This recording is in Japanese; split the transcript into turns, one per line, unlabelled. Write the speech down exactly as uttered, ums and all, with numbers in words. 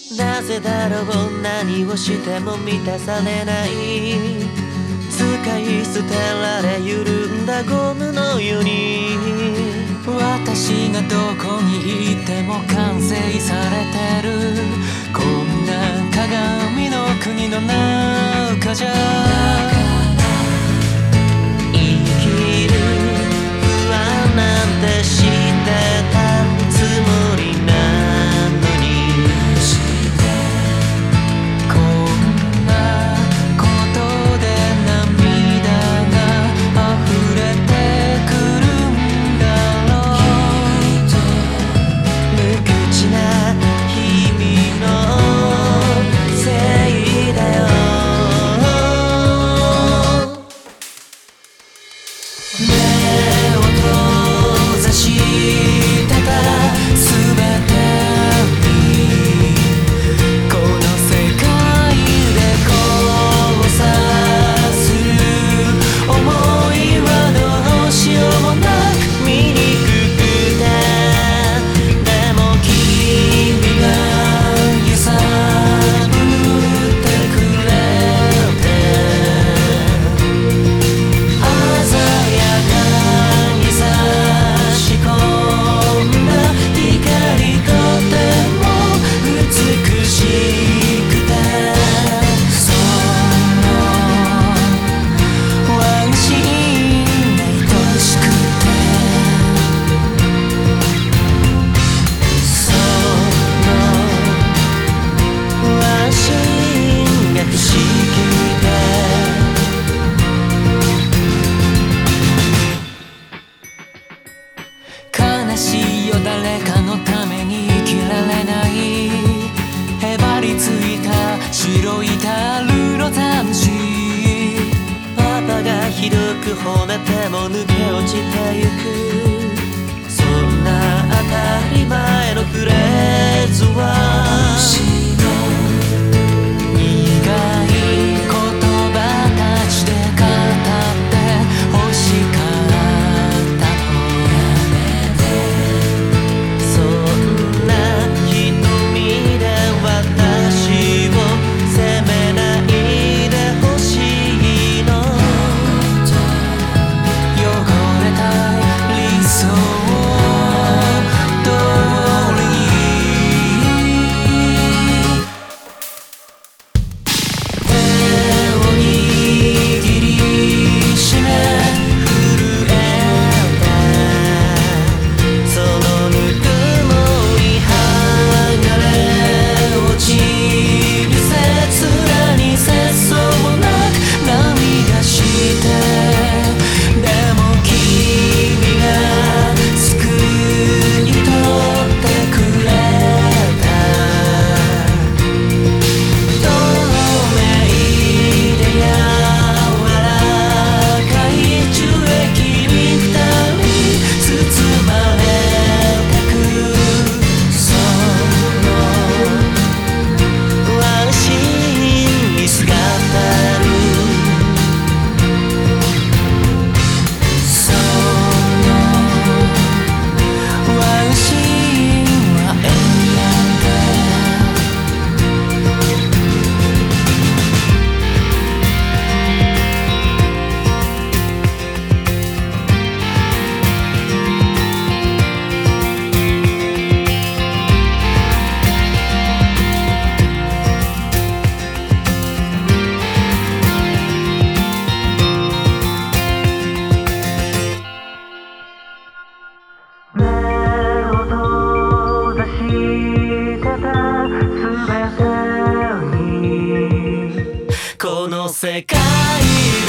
なぜだろう、何をしても満たされない、使い捨てられ緩んだゴムのように、
私がどこにいても完成されてる、こんな鏡の国の中じゃ
生きる不安なんて知ってたつもりなのに、
こんなことで涙が溢れてくるんだろう。
無口な君のせいだよ。
目を閉ざしてたすべてに、この世界で交差する想いはどうしようもなく
醜くて、でも君が
揺さぶってくれて、鮮やかに差し込んだ光とても美しくて、そのワンシーンが愛しくて、
そのワンシーンが不思議で、
悲しいよ誰かのために生きられない、へばりついた白いタルの魂、
パパがひどく褒めても抜け落ちてゆく、そんな当たり前のフレーズは
苦い言葉たちで語って欲しかったの。
そんな瞳で私を責めないでほしいの。
汚れた理想通りに、手を握りしめ
震えたそのぬくもり剥がれ落ちる切なに節操もなく涙して、でも君が救い取ってくれた、透明で柔らかい樹液に二人包まれてく、そのワンシーンにすがったる、そのワンシーンは永遠で、目を閉ざしてたすべてに、この世界で